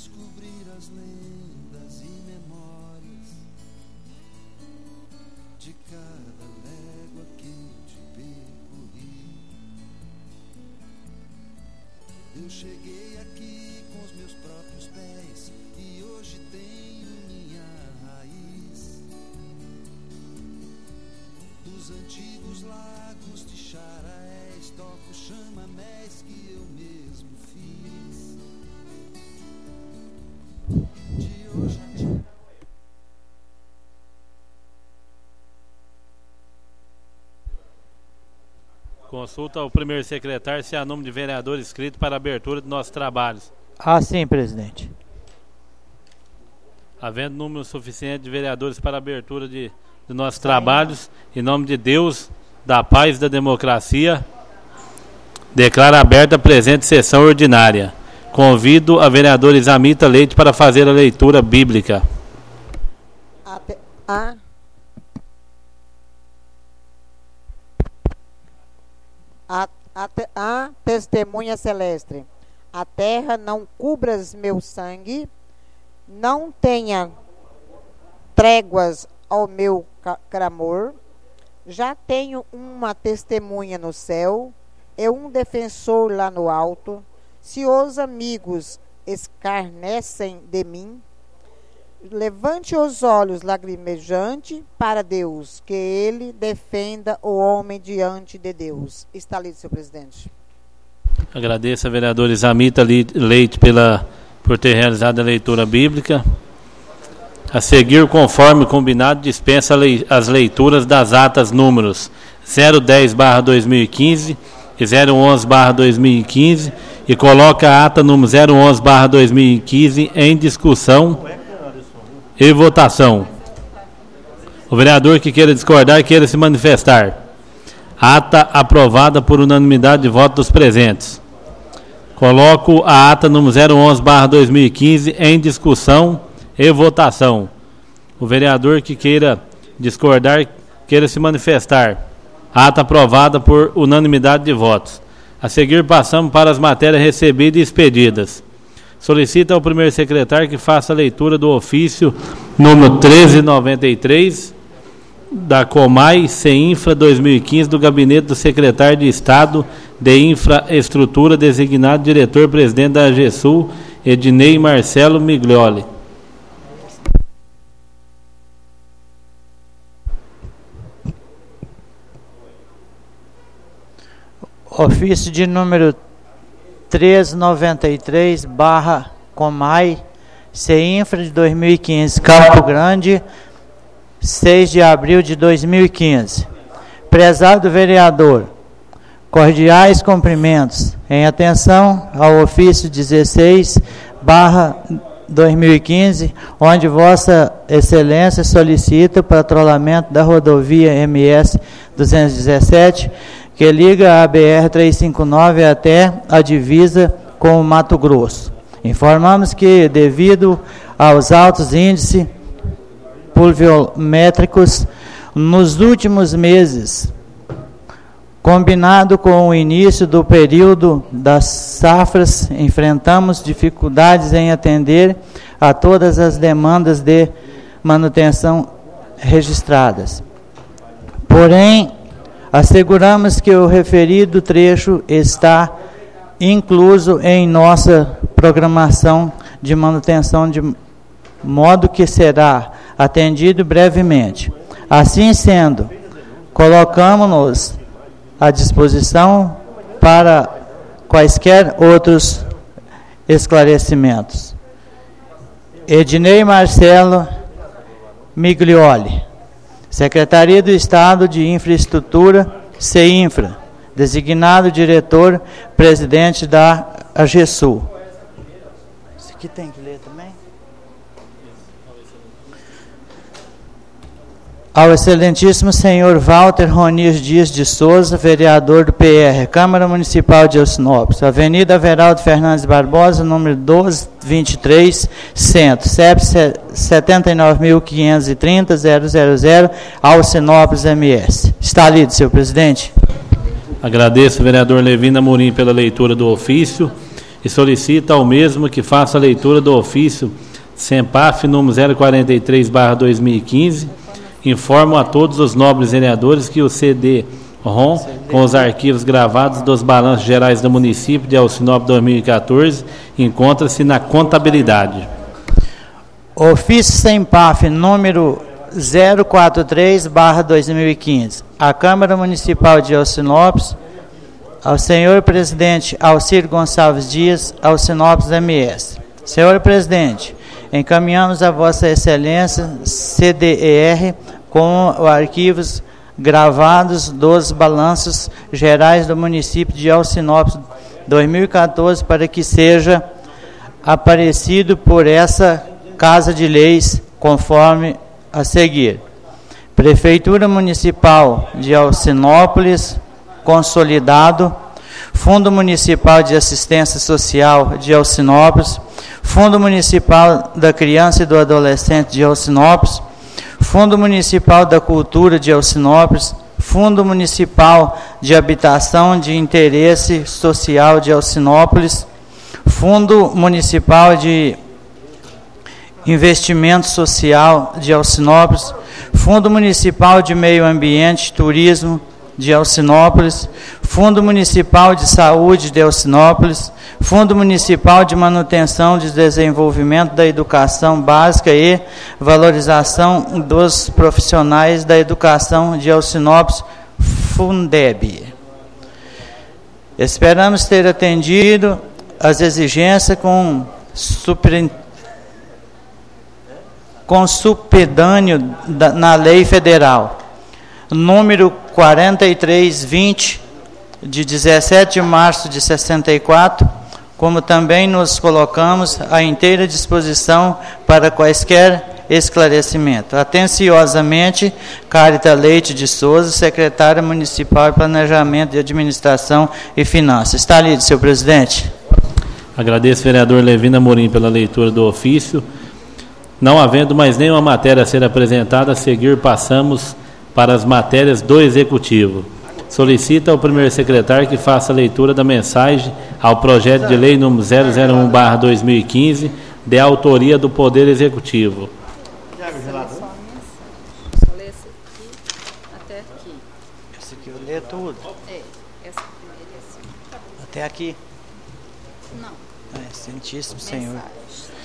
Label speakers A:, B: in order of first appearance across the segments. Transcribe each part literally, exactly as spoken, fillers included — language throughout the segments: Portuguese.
A: descobrir as lendas e memórias de cada légua que te percorri. Eu cheguei aqui com os meus próprios pés e hoje tenho minha raiz dos antigos lagos de Charaés, toco chamamés que eu mesmo fiz. De hoje a dia.
B: Consulta ao primeiro secretário se há nome de vereador inscrito para a abertura de nossos trabalhos.
C: Ah, sim, presidente.
B: Havendo número suficiente de vereadores para a abertura de, de nossos trabalhos, em nome de Deus, da paz e da democracia, declaro aberta a presente sessão ordinária. Convido a vereadora Isamita Leite para fazer a leitura bíblica.
D: Até, a, a, a, a testemunha celeste. A terra não cubras meu sangue, não tenha tréguas ao meu clamor. Já tenho uma testemunha no céu e um defensor lá no alto. Se os amigos escarnecem de mim, levante os olhos lagrimejante para Deus, que ele defenda o homem diante de Deus. Está lido, senhor presidente.
B: Agradeço a vereadora Isamita Leite pela, por ter realizado a leitura bíblica. A seguir, conforme combinado, dispensa as leituras das atas números zero dez barra dois mil e quinze e zero onze barra dois mil e quinze e coloca a ata número zero onze barra dois mil e quinze em discussão e votação. O vereador que queira discordar, queira se manifestar. Ata aprovada por unanimidade de voto dos presentes. Coloco a ata número zero onze barra dois mil e quinze em discussão e votação. O vereador que queira discordar, queira se manifestar. Ata aprovada por unanimidade de votos. A seguir, passamos para as matérias recebidas e expedidas. Solicita ao primeiro secretário que faça a leitura do ofício número treze noventa e três da Comai CEINFRA dois mil e quinze do Gabinete do Secretário de Estado de Infraestrutura, designado diretor-presidente da AGESUL, Ednei Marcelo Miglioli.
C: Ofício de número trezentos e noventa e três barra Comai CEINFRA de dois mil e quinze, Campo Grande, seis de abril de dois mil e quinze. Prezado vereador, cordiais cumprimentos em atenção ao ofício dezesseis barra dois mil e quinze, onde Vossa Excelência solicita o patrulhamento da rodovia M S duzentos e dezessete, que liga a B R trezentos e cinquenta e nove até a divisa com o Mato Grosso. Informamos que, devido aos altos índices pluviométricos nos últimos meses, combinado com o início do período das safras, enfrentamos dificuldades em atender a todas as demandas de manutenção registradas. Porém, asseguramos que o referido trecho está incluso em nossa programação de manutenção, de modo que será atendido brevemente. Assim sendo, colocamos-nos à disposição para quaisquer outros esclarecimentos. Ednei Marcelo Miglioli, Secretaria do Estado de Infraestrutura, CEINFRA, designado diretor-presidente da AGESUL. Isso aqui tem que ler também? Ao excelentíssimo senhor Walter Ronir Dias de Souza, vereador do P R, Câmara Municipal de Alcinópolis, Avenida Veraldo Fernandes Barbosa, número doze vinte e três, Centro, C E P sete nove mil quinhentos e trinta, zero zero zero, Alcinópolis M S. Está lido, senhor presidente.
B: Agradeço ao vereador Levino Amorim pela leitura do ofício. e solicita ao mesmo que faça a leitura do ofício SEMPAF número zero quarenta e três barra dois mil e quinze. Informo a todos os nobres vereadores que o C D-ROM, com os arquivos gravados dos balanços gerais do município de Alcinópolis dois mil e quatorze, encontra-se na contabilidade.
C: Ofício SEMPAF número zero quarenta e três barra dois mil e quinze. A Câmara Municipal de Alcinópolis, ao senhor presidente Alcir Gonçalves Dias, Alcinópolis M S. Senhor presidente, encaminhamos a Vossa Excelência C D E R com arquivos gravados dos balanços gerais do município de Alcinópolis dois mil e quatorze para que seja aparecido por essa Casa de Leis conforme a seguir. Prefeitura Municipal de Alcinópolis, consolidado. Fundo Municipal de Assistência Social de Alcinópolis, Fundo Municipal da Criança e do Adolescente de Alcinópolis, Fundo Municipal da Cultura de Alcinópolis, Fundo Municipal de Habitação de Interesse Social de Alcinópolis, Fundo Municipal de Investimento Social de Alcinópolis, Fundo Municipal de Meio Ambiente e Turismo de Alcinópolis, Fundo Municipal de Saúde de Alcinópolis, Fundo Municipal de Manutenção de Desenvolvimento da Educação Básica e Valorização dos Profissionais da Educação de Alcinópolis, Fundeb. Esperamos ter atendido as exigências com super, com supedâneo da, na lei federal número quarenta e três vinte, de dezessete de março de sessenta e quatro, como também nos colocamos à inteira disposição para quaisquer esclarecimentos. Atenciosamente, Carita Leite de Souza, secretária municipal de Planejamento de Administração e Finanças. Está lido, senhor presidente.
B: Agradeço, vereador Levino Amorim, pela leitura do ofício. Não havendo mais nenhuma matéria a ser apresentada, a seguir passamos para as matérias do Executivo. Solicita ao primeiro secretário que faça a leitura da mensagem ao projeto de lei número zero zero um barra dois mil e quinze, de autoria do Poder Executivo.
C: Esse aqui eu leio tudo.
E: É, essa primeira e assim.
C: Até aqui.
E: Não.
C: É, Santíssimo Senhor.
E: Mensagem.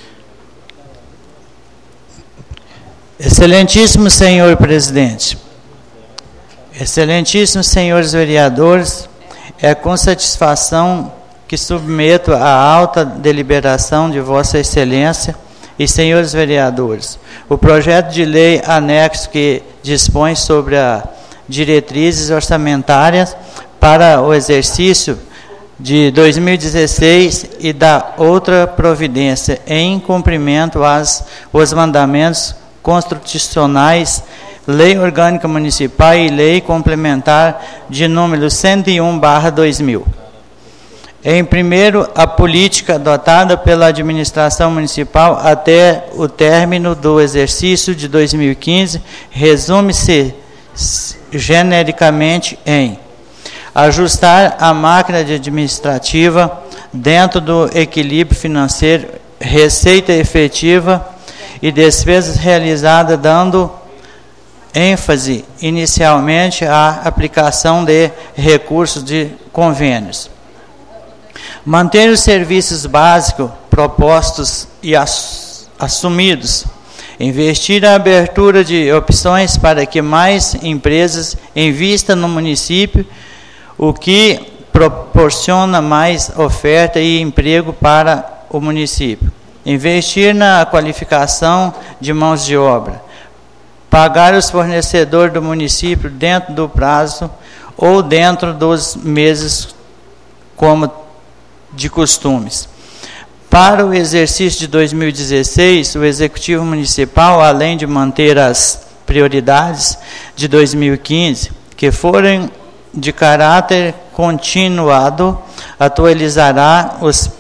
C: Excelentíssimo senhor presidente, excelentíssimos senhores vereadores, é com satisfação que submeto à alta deliberação de Vossa Excelência e senhores vereadores o projeto de lei anexo que dispõe sobre as diretrizes orçamentárias para o exercício de dois mil e dezesseis e da outra providência em cumprimento às os mandamentos constitucionais, Lei Orgânica Municipal e Lei Complementar de número cento e um barra dois mil. Em primeiro, a política adotada pela administração municipal até o término do exercício de dois mil e quinze resume-se genericamente em ajustar a máquina administrativa dentro do equilíbrio financeiro, receita efetiva e despesas realizadas, dando ênfase inicialmente à aplicação de recursos de convênios. Manter os serviços básicos propostos e assumidos. Investir na abertura de opções para que mais empresas invistam no município, o que proporciona mais oferta e emprego para o município. Investir na qualificação de mãos de obra. Pagar os fornecedores do município dentro do prazo ou dentro dos meses, como de costumes. Para o exercício de dois mil e dezesseis, o Executivo Municipal, além de manter as prioridades de dois mil e quinze, que forem de caráter continuado, atualizará os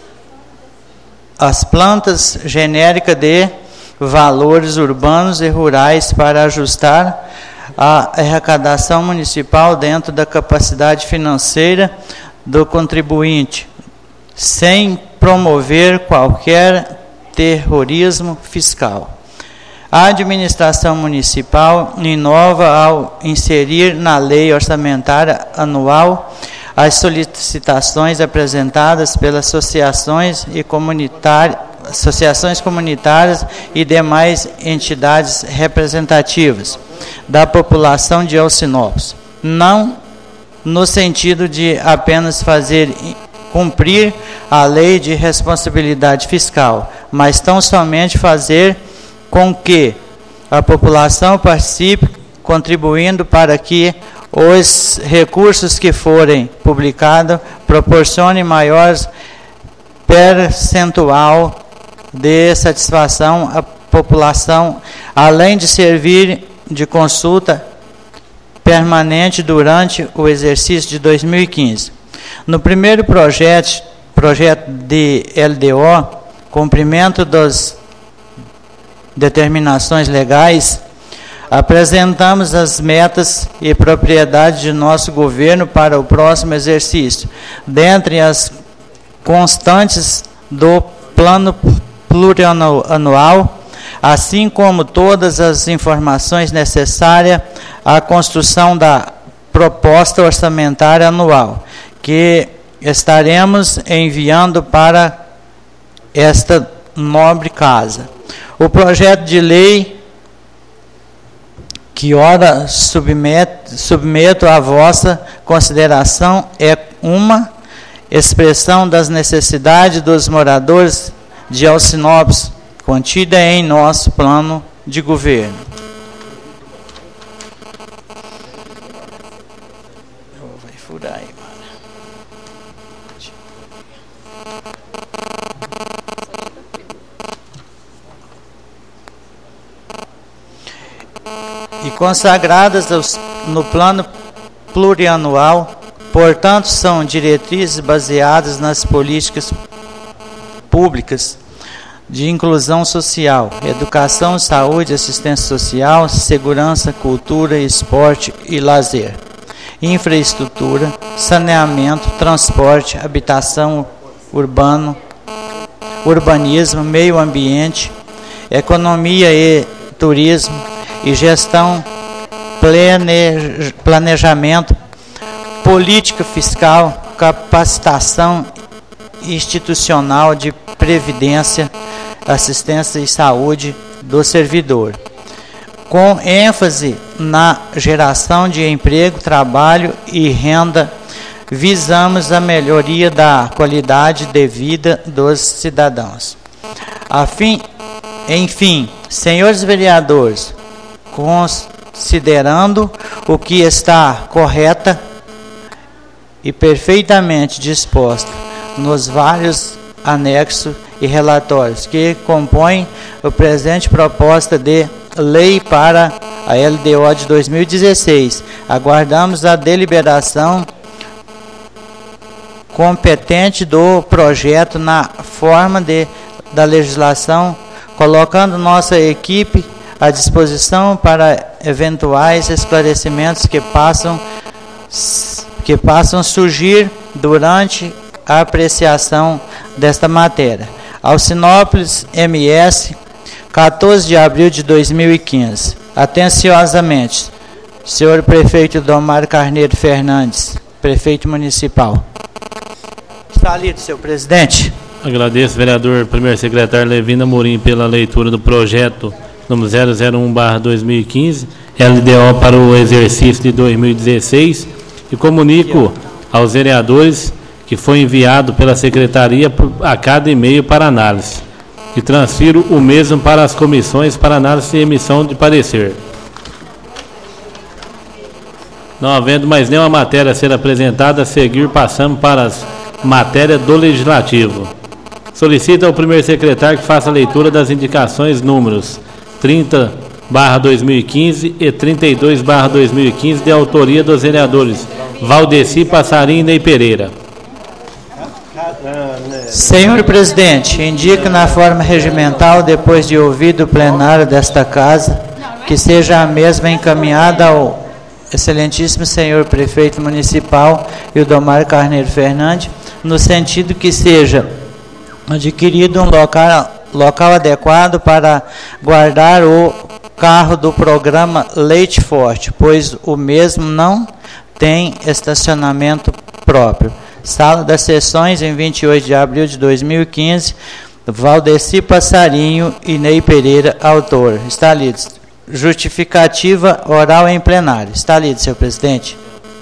C: as plantas genéricas de valores urbanos e rurais para ajustar a arrecadação municipal dentro da capacidade financeira do contribuinte, sem promover qualquer terrorismo fiscal. A administração municipal inova ao inserir na lei orçamentária anual as solicitações apresentadas pelas associações e comunitárias, associações comunitárias e demais entidades representativas da população de Alcinópolis, não no sentido de apenas fazer cumprir a lei de responsabilidade fiscal, mas tão somente fazer com que a população participe, contribuindo para que os recursos que forem publicados proporcionem maior percentual de satisfação à população, além de servir de consulta permanente durante o exercício de dois mil e quinze. No primeiro projeto, projeto de L D O, cumprimento das determinações legais, apresentamos as metas e propriedades de nosso governo para o próximo exercício, dentre as constantes do plano plurianual, assim como todas as informações necessárias à construção da proposta orçamentária anual, que estaremos enviando para esta nobre casa. O projeto de lei que ora submeto, submeto à vossa consideração é uma expressão das necessidades dos moradores de Alcinópolis, contida em nosso plano de governo. Vai furar aí, mano. E consagradas aos, no plano plurianual, portanto, são diretrizes baseadas nas políticas públicas de inclusão social, educação, saúde, assistência social, segurança, cultura, esporte e lazer, infraestrutura, saneamento, transporte, habitação urbano, urbanismo, meio ambiente, economia e turismo, e gestão, plane, planejamento, política fiscal, capacitação institucional de previdência, assistência e saúde do servidor, com ênfase na geração de emprego, trabalho e renda, visamos a melhoria da qualidade de vida dos cidadãos. Afim, enfim, senhores vereadores, considerando o que está correta e perfeitamente disposta nos vários anexos e relatórios que compõem a presente proposta de lei para a L D O de dois mil e dezesseis, aguardamos a deliberação competente do projeto na forma de, da legislação, colocando nossa equipe à disposição para eventuais esclarecimentos que passam, que passam surgir durante a apreciação desta matéria. Alcinópolis, M S, quatorze de abril de dois mil e quinze. Atenciosamente, senhor prefeito Domar Carneiro Fernandes, prefeito municipal. Está lido, senhor presidente.
B: Agradeço, vereador primeiro secretário Levina Morim, pela leitura do projeto número zero zero um barra dois mil e quinze, L D O para o exercício de dois mil e dezesseis, e comunico aos vereadores que foi enviado pela secretaria a cada e-mail para análise, e transfiro o mesmo para as comissões para análise e emissão de parecer. Não havendo mais nenhuma matéria a ser apresentada, a seguir passamos para as matérias do Legislativo. Solicita ao primeiro secretário que faça a leitura das indicações números trinta barra dois mil e quinze e trinta e dois barra dois mil e quinze, de autoria dos vereadores Valdeci, Passarinho e Ney Pereira.
C: Senhor presidente, indica na forma regimental, depois de ouvido o plenário desta casa, que seja a mesma encaminhada ao excelentíssimo senhor prefeito municipal, Ildomar Carneiro Fernandes, no sentido que seja adquirido um local, local adequado para guardar o carro do programa Leite Forte, pois o mesmo não tem estacionamento próprio. Sala das Sessões, em vinte e oito de abril de dois mil e quinze, Valdeci Passarinho e Ney Pereira, autor. Está lido. Justificativa oral em plenário. Está lido, senhor presidente.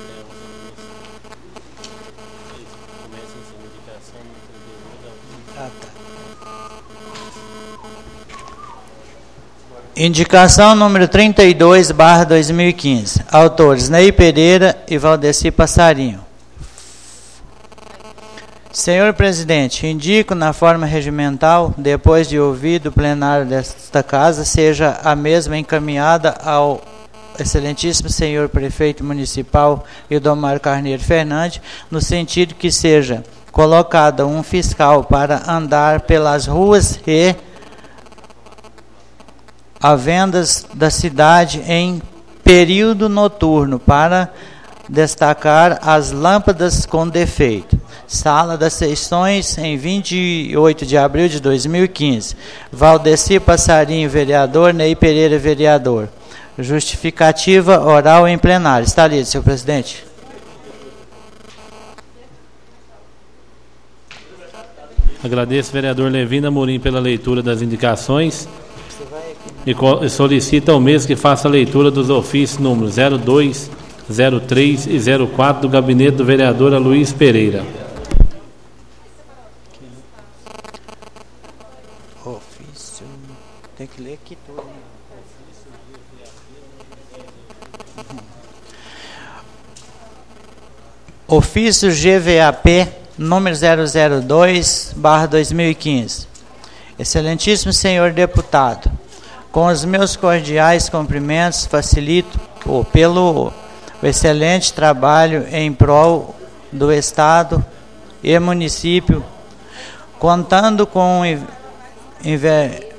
C: Indicação número trinta e dois, barra dois mil e quinze. Autores Ney Pereira e Valdeci Passarinho. Senhor presidente, indico na forma regimental, depois de ouvido o plenário desta casa, seja a mesma encaminhada ao excelentíssimo senhor prefeito municipal Ildomar Carneiro Fernandes, no sentido que seja colocado um fiscal para andar pelas ruas e avendas da cidade em período noturno, para destacar as lâmpadas com defeito. Sala das Sessões, em vinte e oito de abril de dois mil e quinze. Valdeci Passarinho, vereador. Ney Pereira, vereador. Justificativa oral em plenário. Está lido, senhor presidente.
B: Agradeço, vereador Levina Amorim, pela leitura das indicações e solicita ao mesmo que faça a leitura dos ofícios números zero dois, zero três e zero quatro do gabinete do vereador Aloysio Pereira.
C: Ofício. Tem que ler aqui tudo. Ofício G V A P número zero zero dois, barra dois mil e quinze. Excelentíssimo senhor deputado, com os meus cordiais cumprimentos, facilito oh, pelo o excelente trabalho em prol do Estado e município, contando com inver,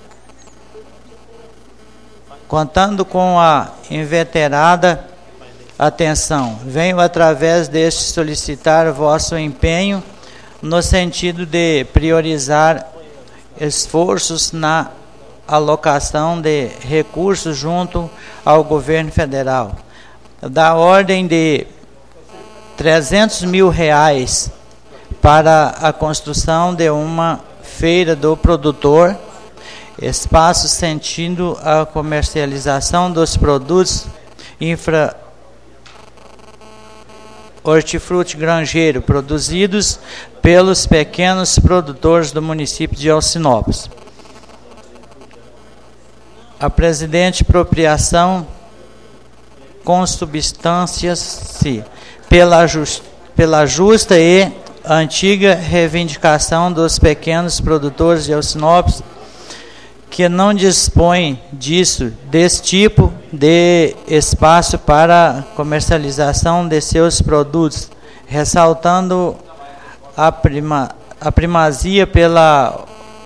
C: contando com a inveterada atenção, venho através deste solicitar vosso empenho no sentido de priorizar esforços na alocação de recursos junto ao governo federal, da ordem de trezentos mil reais para a construção de uma feira do produtor, espaço sentindo a comercialização dos produtos infra hortifruti granjeiro produzidos pelos pequenos produtores do município de Alcinópolis. A presente apropriação consubstância-se pela, just, pela justa e antiga reivindicação dos pequenos produtores de Alcinópolis, que não dispõem disso, desse tipo de espaço para comercialização de seus produtos, ressaltando a, prima, a primazia pela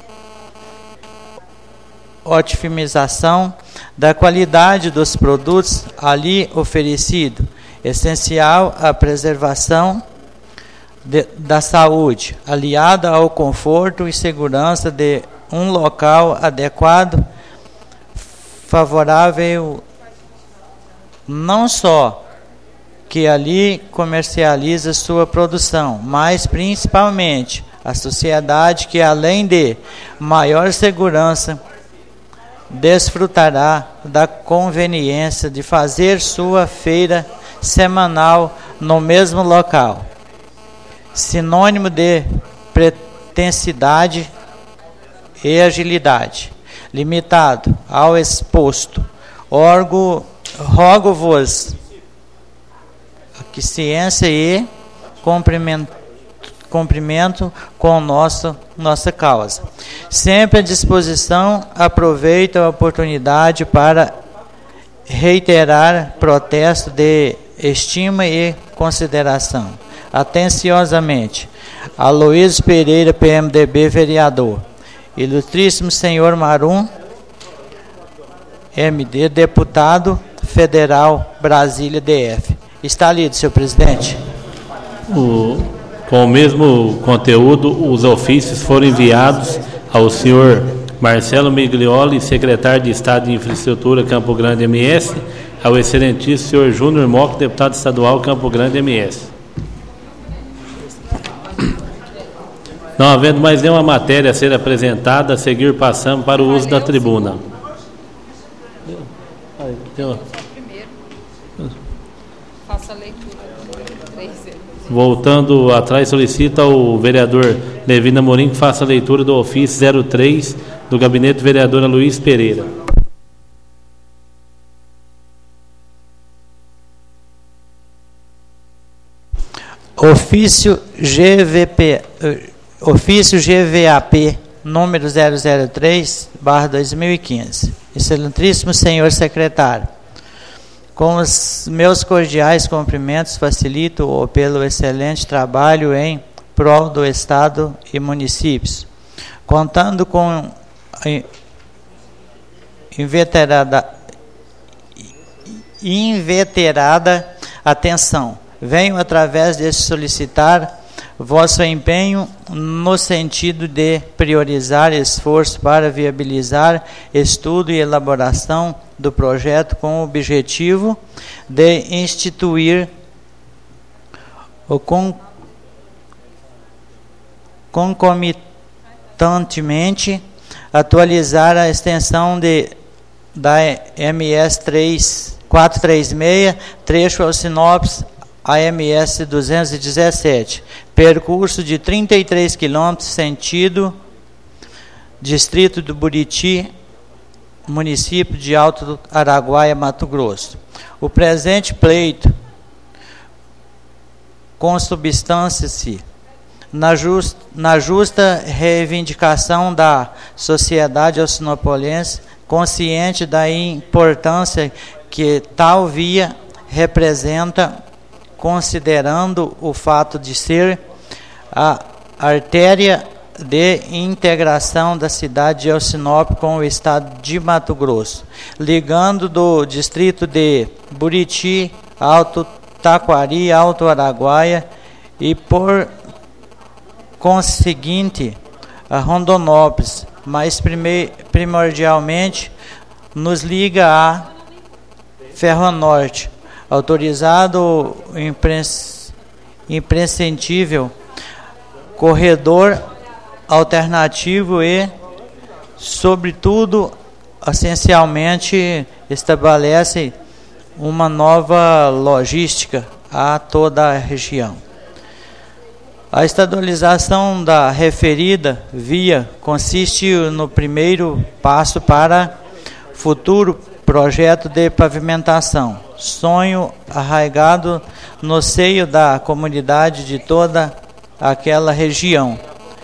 C: otimização da qualidade dos produtos ali oferecido, essencial à preservação de, da saúde, aliada ao conforto e segurança de um local adequado, favorável não só que ali comercializa sua produção, mas principalmente a sociedade que, além de maior segurança, desfrutará da conveniência de fazer sua feira semanal no mesmo local, sinônimo de pretensidade e agilidade, limitado ao exposto. Orgo, rogo-vos que ciência e cumprimento, cumprimento com nosso, nossa causa. Sempre à disposição, aproveito a oportunidade para reiterar protesto de estima e consideração. Atenciosamente, Aloysio Pereira, P M D B, vereador. Ilustríssimo senhor Marum, M D, deputado federal, Brasília, D F. Está lido, senhor presidente.
B: O Com o mesmo conteúdo, os ofícios foram enviados ao senhor Marcelo Miglioli, secretário de Estado de Infraestrutura, Campo Grande, M S, ao excelentíssimo senhor Júnior Mock, deputado estadual, Campo Grande, M S. Não havendo mais nenhuma matéria a ser apresentada, a seguir passamos para o uso da tribuna.
E: Primeiro, faça a leitura do três.
B: Voltando atrás, solicita o vereador Levina Morim que faça a leitura do ofício zero três do gabinete do vereador Luiz Pereira.
C: Ofício G V P, ofício G V A P número zero zero três barra dois mil e quinze. Excelentíssimo senhor secretário, com os meus cordiais cumprimentos, facilito pelo excelente trabalho em prol do Estado e municípios, contando com inveterada, inveterada atenção. Venho, através deste, solicitar vosso empenho no sentido de priorizar esforço para viabilizar estudo e elaboração do projeto com o objetivo de instituir o con, concomitantemente atualizar a extensão de, da M S quatrocentos e trinta e seis, trecho ao Sinopes, a M S duzentos e dezessete, percurso de trinta e três quilômetros, sentido distrito do Buriti, município de Alto do Araguaia, Mato Grosso. O presente pleito consubstancia-se na, just, na justa reivindicação da sociedade alcinopolense, consciente da importância que tal via representa, considerando o fato de ser a artéria de integração da cidade de Alcinópolis com o estado de Mato Grosso, ligando do distrito de Buriti, Alto Taquari, Alto Araguaia e, por conseguinte, a Rondonópolis, mas primordialmente nos liga a Ferronorte, autorizado imprescindível corredor alternativo e, sobretudo, essencialmente estabelece uma nova logística a toda a região. A estadualização da referida via consiste no primeiro passo para futuro projeto de pavimentação, sonho arraigado no seio da comunidade de toda aquela região.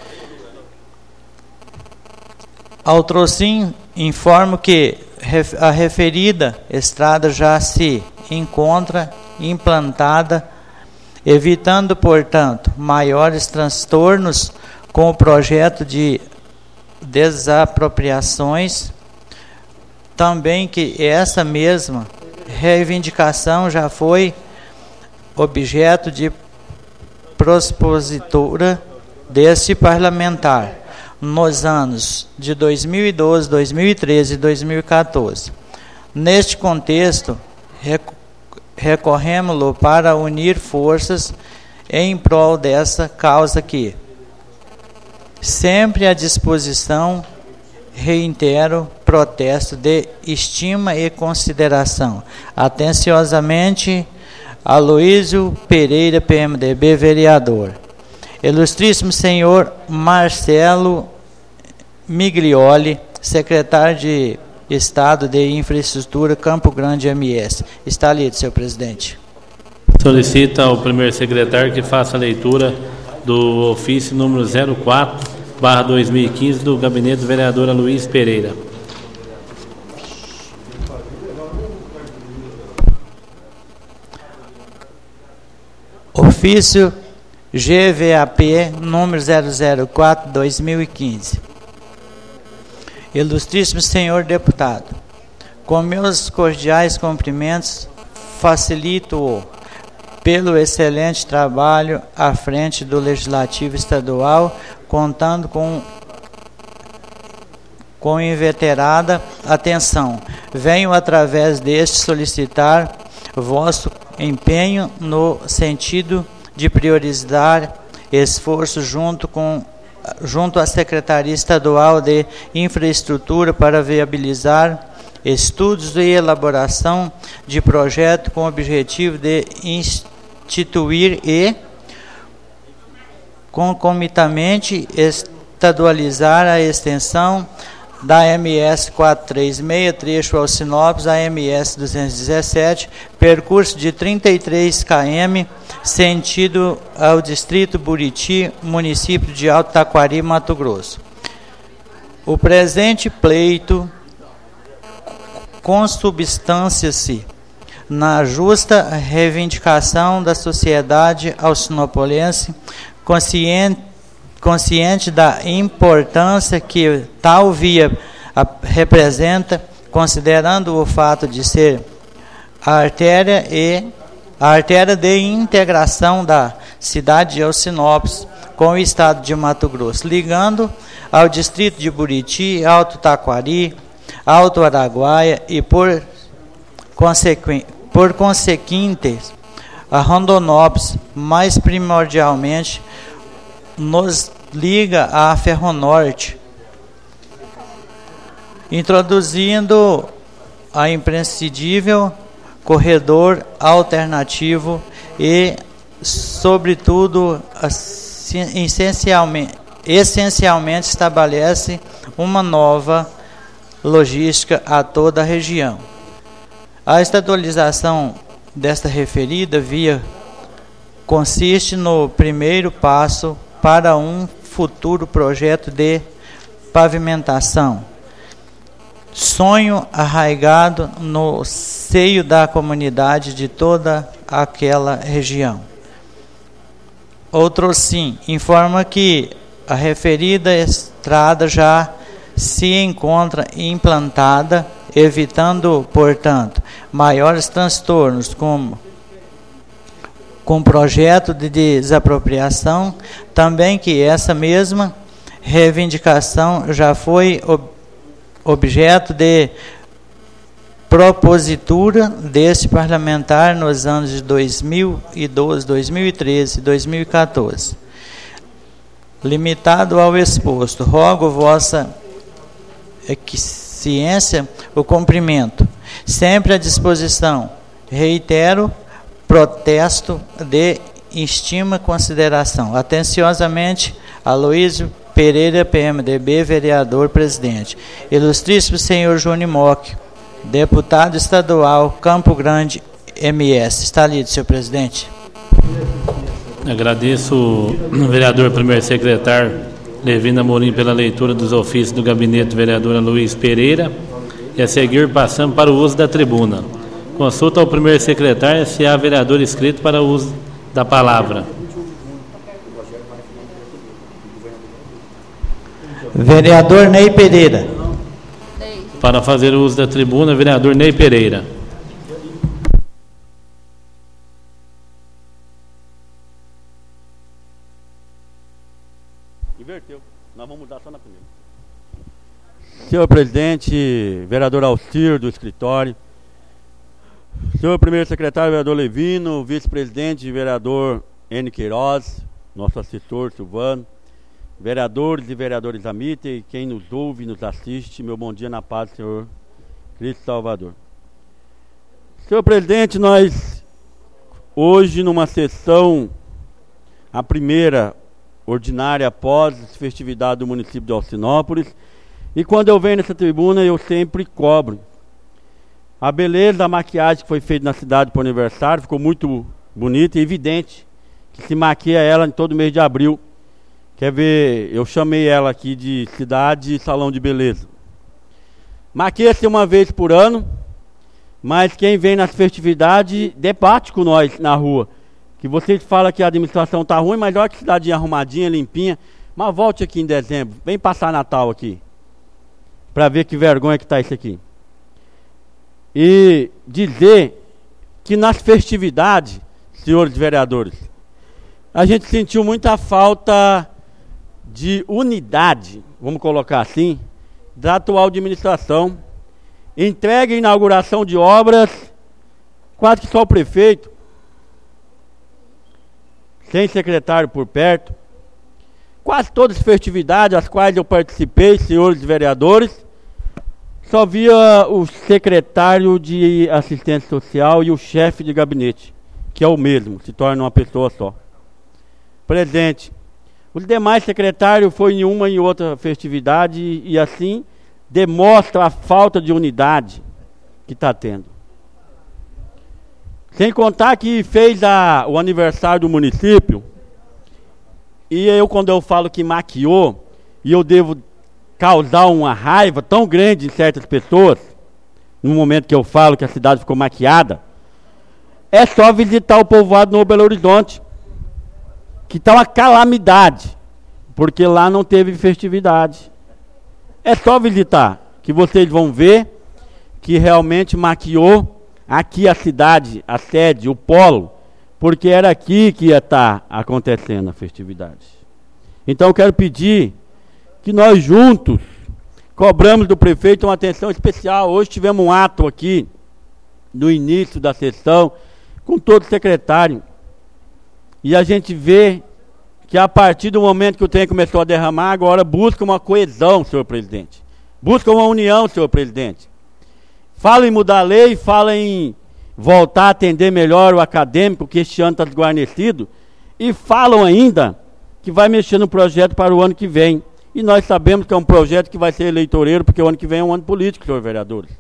C: Outrossim, informo que a referida estrada já se encontra implantada, evitando, portanto, maiores transtornos com o projeto de desapropriações. Também que essa mesma reivindicação já foi objeto de propositura deste parlamentar nos anos de dois mil e doze, dois mil e treze e dois mil e quatorze. Neste contexto, recorremos-lo para unir forças em prol dessa causa que, sempre à disposição, reitero, protesto de estima e consideração. Atenciosamente, Aloísio Pereira, P M D B, vereador. Ilustríssimo senhor Marcelo Miglioli, secretário de Estado de Infraestrutura, Campo Grande, M S. Está lido, senhor presidente.
B: Solicita ao primeiro secretário que faça a leitura do ofício número zero quatro barra dois mil e quinze do gabinete do vereador Luiz Pereira.
C: Ofício G V A P número zero zero quatro barra dois mil e quinze. Ilustríssimo senhor deputado, com meus cordiais cumprimentos, facilito-o pelo excelente trabalho à frente do Legislativo Estadual, contando com com inveterada atenção. Venho, através deste, solicitar vosso empenho no sentido de priorizar esforços junto, com, junto à Secretaria Estadual de Infraestrutura para viabilizar estudos e elaboração de projeto com o objetivo de instituir e, concomitantemente, estadualizar a extensão da M S quatrocentos e trinta e seis, trecho Alcinópolis, a M S duzentos e dezessete, percurso de trinta e três quilômetros, sentido ao distrito Buriti, município de Alto Taquari, Mato Grosso. O presente pleito consubstância-se na justa reivindicação da sociedade alcinopolense, consciente consciente da importância que tal via representa, considerando o fato de ser a artéria e a artéria de integração da cidade de Alcinópolis com o estado de Mato Grosso, ligando ao distrito de Buriti, Alto Taquari, Alto Araguaia e por consequente, por consequinte a Rondonópolis, mais primordialmente nos liga à Ferronorte, introduzindo a imprescindível corredor alternativo e, sobretudo, essencialmente, essencialmente estabelece uma nova logística a toda a região. A estadualização desta referida via consiste no primeiro passo para um futuro projeto de pavimentação, sonho arraigado no seio da comunidade de toda aquela região. Outro sim informa que a referida estrada já se encontra implantada, evitando, portanto, maiores transtornos como com projeto de desapropriação, também que essa mesma reivindicação já foi ob- objeto de propositura deste parlamentar nos anos de dois mil e doze, dois mil e treze e dois mil e quatorze. Limitado ao exposto, rogo vossa ciência o cumprimento, sempre à disposição. Reitero protesto de estima e consideração. Atenciosamente, Aloísio Pereira, P M D B, vereador presidente. Ilustríssimo senhor Júnior Mock, deputado estadual, Campo Grande, M S. Está lido, senhor presidente.
B: Agradeço o vereador primeiro secretário Levina Amorim pela leitura dos ofícios do gabinete do vereador Luiz Pereira, e a seguir passamos para o uso da tribuna. Consulta ao primeiro secretário se há vereador inscrito para o uso da palavra.
C: Vereador Ney Pereira.
B: Para fazer o uso da tribuna, vereador Ney Pereira.
F: Inverteu. Nós vamos mudar só na primeira. Senhor presidente, vereador Alcir do escritório, senhor primeiro secretário, vereador Levino, vice-presidente, vereador N. Queiroz, nosso assessor Silvano, vereadores e vereadores Amita e quem nos ouve e nos assiste, meu bom dia na paz do Senhor Cristo Salvador. Senhor presidente, nós hoje numa sessão, a primeira ordinária após as festividades do município de Alcinópolis, e quando eu venho nessa tribuna eu sempre cobro a beleza da maquiagem que foi feita na cidade para o aniversário. Ficou muito bonita e evidente que se maquia ela em todo mês de abril. Quer ver, eu chamei ela aqui de cidade e salão de beleza. Maquia-se uma vez por ano, mas quem vem nas festividades debate com nós na rua. Que vocês falam que a administração está ruim, mas olha que cidadinha arrumadinha, limpinha. Mas volte aqui em dezembro, vem passar Natal aqui, para ver que vergonha que está isso aqui. E dizer que nas festividades senhores vereadores, a gente sentiu muita falta de unidade, vamos colocar assim, da atual administração. Entrega a inauguração de obras, quase que só o prefeito, sem secretário por perto. Quase todas as festividades às quais eu participei, senhores vereadores, só via o secretário de assistência social e o chefe de gabinete, que é o mesmo, se torna uma pessoa só. Presente. Os demais secretários foi em uma e outra festividade e assim demonstra a falta de unidade que está tendo. Sem contar que fez a, o aniversário do município, e eu, quando eu falo que maquiou, e eu devo causar uma raiva tão grande em certas pessoas, no momento que eu falo que a cidade ficou maquiada, é só visitar o povoado Novo Belo Horizonte, que está uma calamidade, porque lá não teve festividade. É só visitar, que vocês vão ver que realmente maquiou aqui a cidade, a sede, o polo, porque era aqui que ia estar acontecendo a festividade. Então eu quero pedir que nós juntos cobramos do prefeito uma atenção especial. Hoje tivemos um ato aqui, no início da sessão, com todo o secretário, e a gente vê que a partir do momento que o trem começou a derramar, agora busca uma coesão, senhor presidente. Busca uma união, senhor presidente. Fala em mudar a lei, fala em voltar a atender melhor o acadêmico, que este ano está desguarnecido, e falam ainda que vai mexer no projeto para o ano que vem. E nós sabemos que é um projeto que vai ser eleitoreiro, porque o ano que vem é um ano político, senhor vereadores.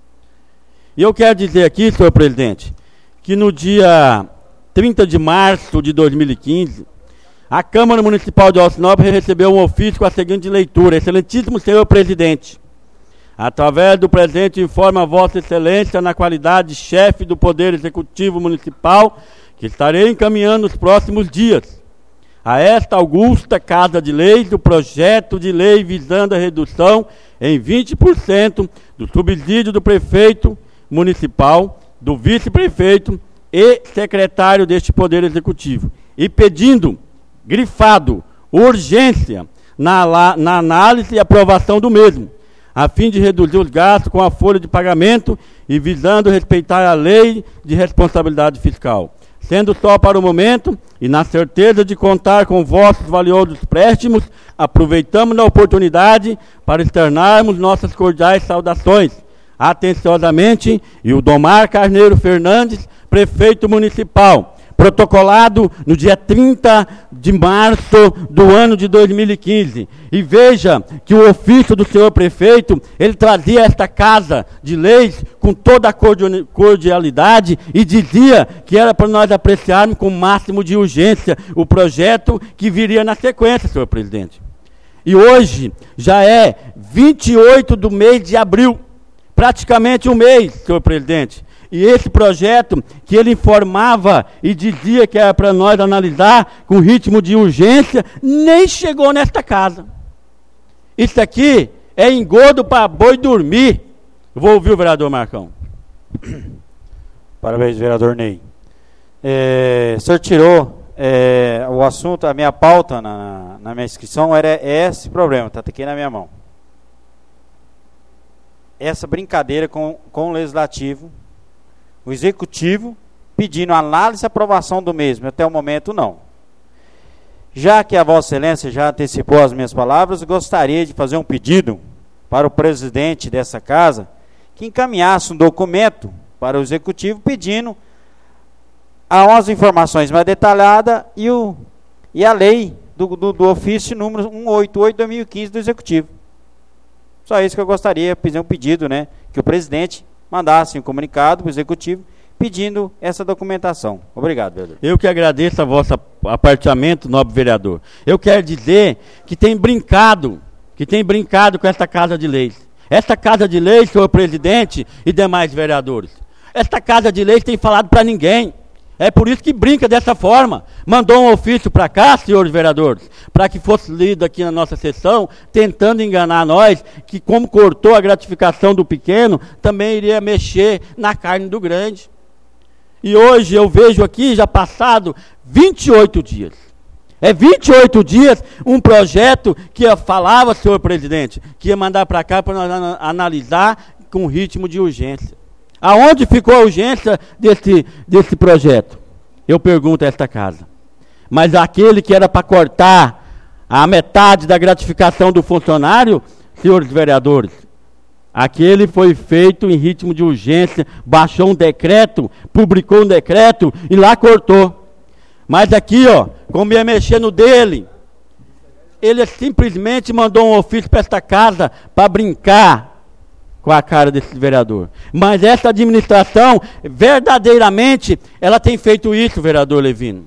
F: E eu quero dizer aqui, senhor presidente, que no dia trinta de março de dois mil e quinze, a Câmara Municipal de Alcinópolis recebeu um ofício com a seguinte leitura: Excelentíssimo senhor presidente, através do presente informa a Vossa Excelência, na qualidade de chefe do Poder Executivo Municipal, que estarei encaminhando nos próximos dias a esta augusta Casa de Leis o projeto de lei visando a redução em vinte por cento do subsídio do prefeito municipal, do vice-prefeito e secretário deste Poder Executivo, e pedindo, grifado, urgência na, na análise e aprovação do mesmo, a fim de reduzir os gastos com a folha de pagamento e visando respeitar a lei de responsabilidade fiscal. Sendo só para o momento, e na certeza de contar com vossos valiosos préstimos, aproveitamos a oportunidade para externarmos nossas cordiais saudações. Atenciosamente, Ildomar Carneiro Fernandes, prefeito municipal. Protocolado no dia trinta de março do ano de dois mil e quinze. E veja que o ofício do senhor prefeito, ele trazia esta casa de leis com toda a cordialidade e dizia que era para nós apreciarmos com o máximo de urgência o projeto que viria na sequência, senhor presidente. E hoje já é vinte e oito do mês de abril, praticamente um mês, senhor presidente. E esse projeto que ele informava e dizia que era para nós analisar com ritmo de urgência, nem chegou nesta casa. Isso aqui é engodo para boi dormir. Eu vou ouvir o vereador Marcão.
G: Parabéns, vereador Ney. É, o senhor tirou é, o assunto, a minha pauta na, na minha inscrição era esse problema, está aqui na minha mão. Essa brincadeira com, com o legislativo, o executivo pedindo análise e aprovação do mesmo. Até o momento, não. Já que a Vossa Excelência já antecipou as minhas palavras, gostaria de fazer um pedido para o presidente dessa casa que encaminhasse um documento para o executivo pedindo as informações mais detalhadas e, o, e a lei do, do, do ofício número cento e oitenta e oito de dois mil e quinze do executivo. Só isso que eu gostaria, fazer um pedido, né, que o presidente mandasse um comunicado para o executivo pedindo essa documentação. Obrigado, vereador.
F: Eu que agradeço a vosso apartamento, nobre vereador. Eu quero dizer que tem brincado, que tem brincado com essa Casa de Leis. Essa Casa de Leis, senhor presidente e demais vereadores, esta Casa de Leis tem falado para ninguém. É por isso que brinca dessa forma. Mandou um ofício para cá, senhores vereadores, para que fosse lido aqui na nossa sessão, tentando enganar nós, que como cortou a gratificação do pequeno, também iria mexer na carne do grande. E hoje eu vejo aqui, já passado vinte e oito dias. É vinte e oito dias, um projeto que eu falava, senhor presidente, que ia mandar para cá para nós analisar com ritmo de urgência. Aonde ficou a urgência desse, desse projeto? Eu pergunto a esta casa. Mas aquele que era para cortar a metade da gratificação do funcionário, senhores vereadores, aquele foi feito em ritmo de urgência, baixou um decreto, publicou um decreto e lá cortou. Mas aqui, ó, como ia mexer no dele, ele simplesmente mandou um ofício para esta casa para brincar com a cara desse vereador. Mas essa administração, verdadeiramente, ela tem feito isso, vereador Levino.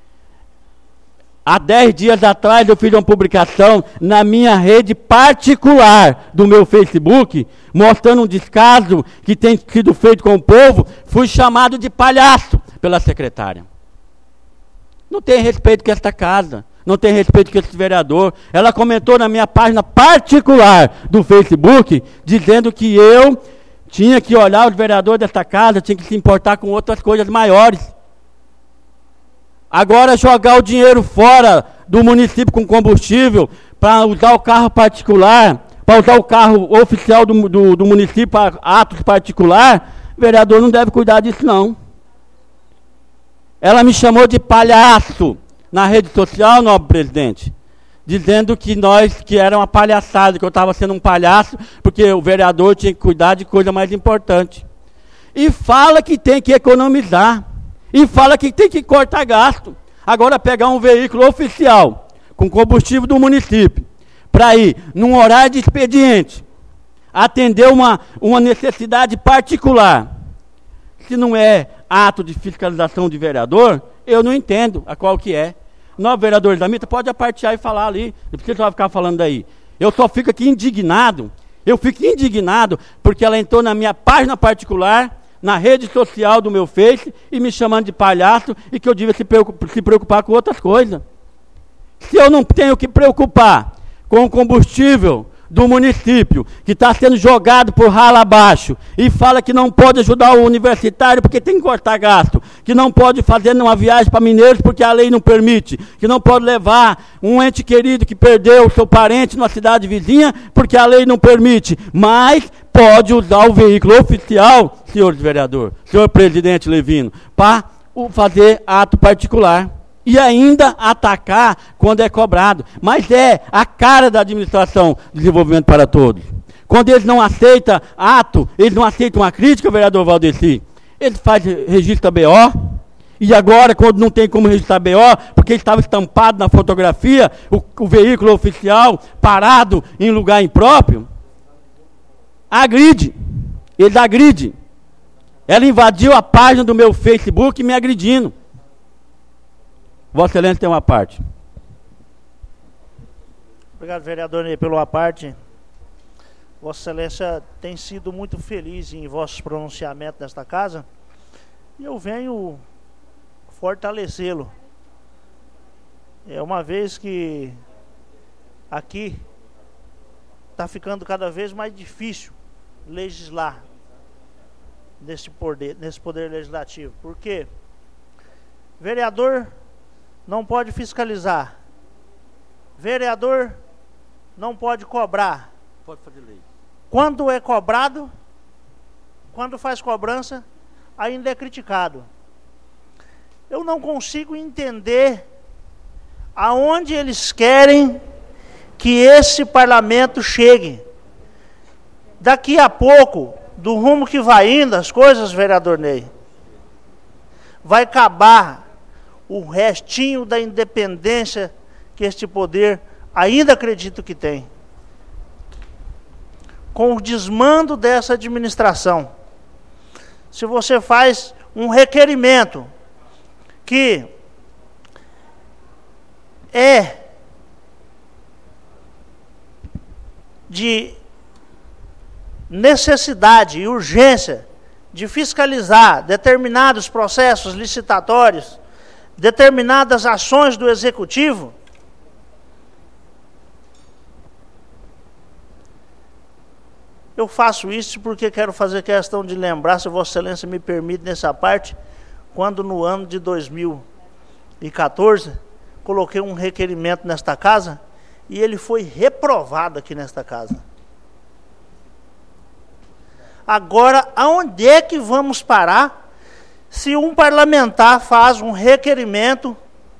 F: Há dez dias atrás eu fiz uma publicação na minha rede particular do meu Facebook, mostrando um descaso que tem sido feito com o povo. Fui chamado de palhaço pela secretária. Não tem respeito com esta casa, não tem respeito com esse vereador. Ela comentou na minha página particular do Facebook, dizendo que eu tinha que olhar os vereadores desta casa, tinha que se importar com outras coisas maiores. Agora jogar o dinheiro fora do município com combustível, para usar o carro particular, para usar o carro oficial do, do, do município para atos particular, o vereador não deve cuidar disso não. Ela me chamou de palhaço na rede social, nobre presidente, dizendo que nós, que era uma palhaçada, que eu estava sendo um palhaço, porque o vereador tinha que cuidar de coisa mais importante. E fala que tem que economizar, e fala que tem que cortar gasto. Agora pegar um veículo oficial, com combustível do município, para ir num horário de expediente, atender uma, uma necessidade particular, se não é ato de fiscalização de vereador, eu não entendo a qual que é. Nós, vereadores da Mita, pode apartear e falar ali, não precisa só ficar falando daí. Eu só fico aqui indignado, eu fico indignado, porque ela entrou na minha página particular, na rede social do meu Face, e me chamando de palhaço, e que eu devia se preocupar, se preocupar com outras coisas. Se eu não tenho que preocupar com o combustível do município, que está sendo jogado por rala abaixo, e fala que não pode ajudar o universitário porque tem que cortar gasto, que não pode fazer uma viagem para Mineiros porque a lei não permite, que não pode levar um ente querido que perdeu o seu parente numa cidade vizinha porque a lei não permite, mas pode usar o veículo oficial, senhor vereador, senhor presidente Levino, para fazer ato particular. E ainda atacar quando é cobrado. Mas é a cara da administração de desenvolvimento para todos. Quando eles não aceitam ato, eles não aceitam uma crítica, vereador Valdeci, eles fazem registro B O, e agora, quando não tem como registrar B O, porque estava estampado na fotografia, o, o veículo oficial parado em lugar impróprio, agride. Eles agridem. Ela invadiu a página do meu Facebook me agredindo. Vossa Excelência tem uma parte.
H: Obrigado, vereador Ney, pela parte. Vossa Excelência tem sido muito feliz em vossos pronunciamentos nesta casa, e eu venho fortalecê-lo. É uma vez que aqui está ficando cada vez mais difícil legislar nesse poder, nesse poder legislativo. Por quê? Vereador não pode fiscalizar. Vereador não pode cobrar.
F: Pode fazer lei.
H: Quando é cobrado, quando faz cobrança, ainda é criticado. Eu não consigo entender aonde eles querem que esse parlamento chegue. Daqui a pouco, do rumo que vai indo as coisas, vereador Ney, vai acabar o restinho da independência que este poder ainda acredito que tem. Com o desmando dessa administração, se você faz um requerimento que é de necessidade e urgência de fiscalizar determinados processos licitatórios, determinadas ações do executivo, eu faço isso porque quero fazer questão de lembrar, se Vossa Excelência me permite nessa parte, quando no ano de dois mil e quatorze coloquei um requerimento nesta casa e ele foi reprovado aqui nesta casa. Agora, aonde é que vamos parar se um parlamentar faz um requerimento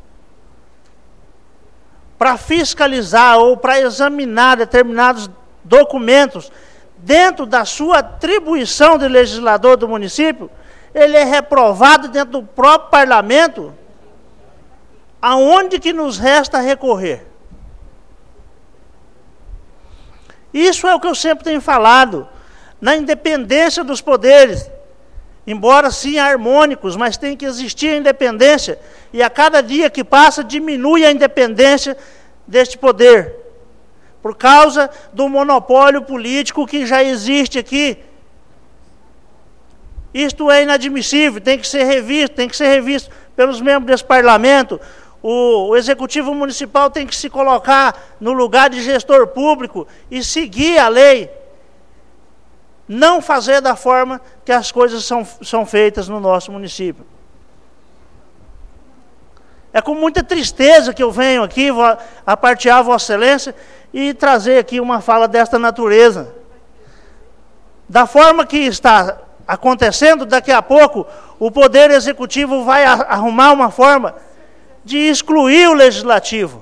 H: para fiscalizar ou para examinar determinados documentos dentro da sua atribuição de legislador do município, ele é reprovado dentro do próprio parlamento? Aonde que nos resta recorrer? Isso é o que eu sempre tenho falado, na independência dos poderes, embora sim harmônicos, mas tem que existir a independência, e a cada dia que passa diminui a independência deste poder, por causa do monopólio político que já existe aqui. Isto é inadmissível, tem que ser revisto, tem que ser revisto pelos membros desse parlamento. O, o executivo municipal tem que se colocar no lugar de gestor público e seguir a lei. Não fazer da forma que as coisas são, são feitas no nosso município. É com muita tristeza que eu venho aqui a partear a Vossa Excelência e trazer aqui uma fala desta natureza. Da forma que está acontecendo, daqui a pouco o Poder Executivo vai arrumar uma forma de excluir o Legislativo.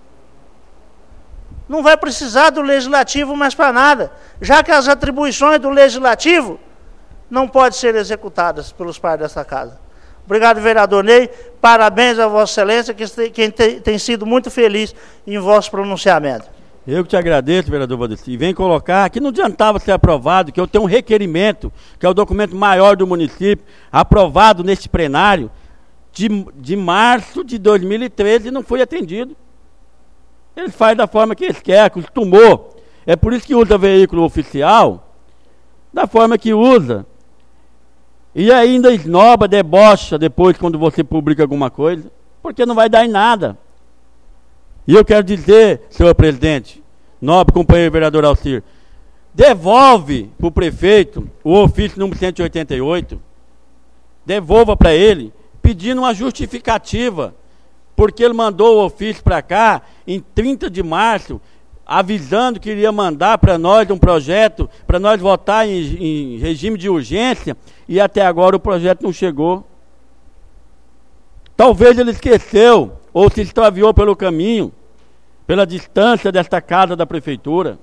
H: Não vai precisar do Legislativo mais para nada, já que as atribuições do Legislativo não podem ser executadas pelos pares dessa casa. Obrigado, vereador Ney. Parabéns a Vossa Excelência, que tem, tem sido muito feliz em vosso pronunciamento.
F: Eu que te agradeço, vereador Valdeci. E vem colocar que não adiantava ser aprovado, que eu tenho um requerimento, que é o documento maior do município, aprovado neste plenário, de, de março de dois mil e treze, e não foi atendido. Eles fazem da forma que eles querem, acostumou. É por isso que usa veículo oficial, da forma que usa. E ainda esnoba, debocha depois quando você publica alguma coisa, porque não vai dar em nada. E eu quero dizer, senhor presidente, nobre companheiro vereador Alcir, devolve para o prefeito o ofício número cento e oitenta e oito, devolva para ele, pedindo uma justificativa, porque ele mandou o ofício para cá em trinta de março, avisando que iria mandar para nós um projeto, para nós votar em, em regime de urgência, e até agora o projeto não chegou. Talvez ele esqueceu, ou se extraviou pelo caminho, pela distância desta casa da prefeitura.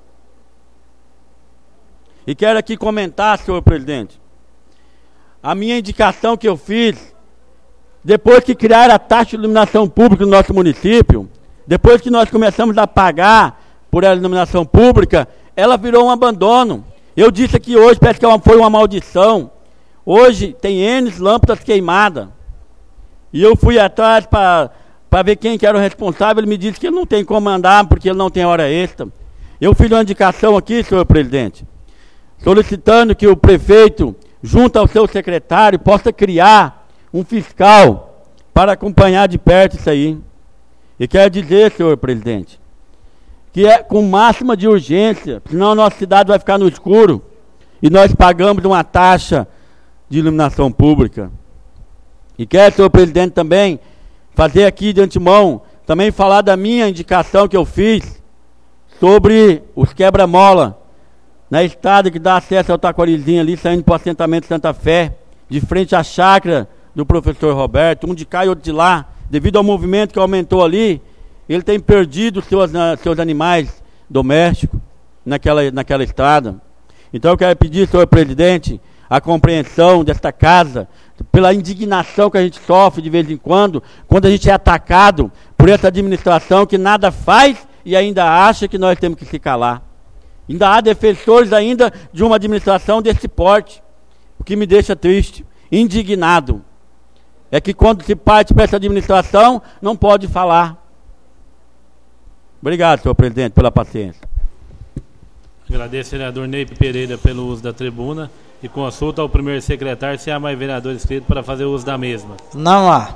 F: E quero aqui comentar, senhor presidente, a minha indicação que eu fiz, depois que criaram a taxa de iluminação pública no nosso município, depois que nós começamos a pagar por a iluminação pública, ela virou um abandono. Eu disse aqui hoje, parece que foi uma maldição. Hoje tem N lâmpadas queimadas. E eu fui atrás para ver quem que era o responsável. Ele me disse que ele não tem como andar, porque ele não tem hora extra. Eu fiz uma indicação aqui, senhor presidente, solicitando que o prefeito, junto ao seu secretário, possa criar um fiscal para acompanhar de perto isso aí. E quero dizer, senhor presidente, que é com máxima de urgência, senão a nossa cidade vai ficar no escuro e nós pagamos uma taxa de iluminação pública. E quero, senhor presidente, também fazer aqui de antemão, também falar da minha indicação que eu fiz sobre os quebra-mola na estrada que dá acesso ao Taquarizinho ali, saindo para o assentamento Santa Fé, de frente à chácara do professor Roberto, um de cá e outro de lá. Devido ao movimento que aumentou ali, ele tem perdido seus, seus animais domésticos naquela, naquela estrada. Então eu quero pedir, senhor presidente, a compreensão desta casa, pela indignação que a gente sofre de vez em quando, quando a gente é atacado por essa administração que nada faz e ainda acha que nós temos que se calar. Ainda há defensores ainda de uma administração desse porte, o que me deixa triste, indignado. É que quando se parte para essa administração, não pode falar. Obrigado, senhor presidente, pela paciência.
B: Agradeço, vereador Ney Pereira, pelo uso da tribuna e consulta ao primeiro secretário se há mais vereador inscrito para fazer uso da mesma.
C: Não há.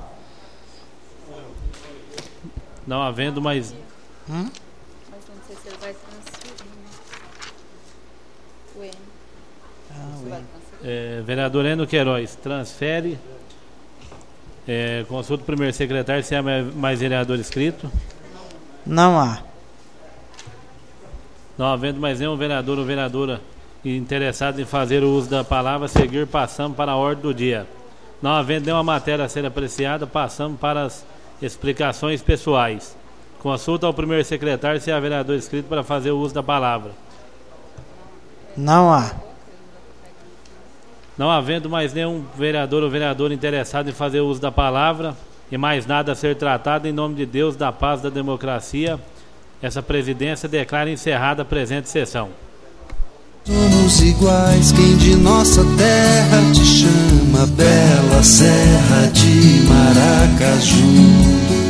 B: Não havendo mais...
E: Hum? Mas não sei se ele vai transferir, né? O N.
C: Ah, o N.
B: É, vereador Eno Queiroz, transfere É, consulta o primeiro secretário se há mais vereador inscrito.
C: Não há.
B: Não havendo mais nenhum vereador ou vereadora interessado em fazer o uso da palavra, seguir passamos para a ordem do dia. Não havendo nenhuma matéria a ser apreciada, passamos para as explicações pessoais. Consulta ao primeiro secretário se há vereador inscrito para fazer o uso da palavra.
C: Não há.
B: Não havendo mais nenhum vereador ou vereadora interessado em fazer uso da palavra e mais nada a ser tratado, em nome de Deus, da paz, da democracia, essa presidência declara encerrada a presente sessão.
A: Somos iguais, quem de nossa terra te chama, bela serra de Maracaju.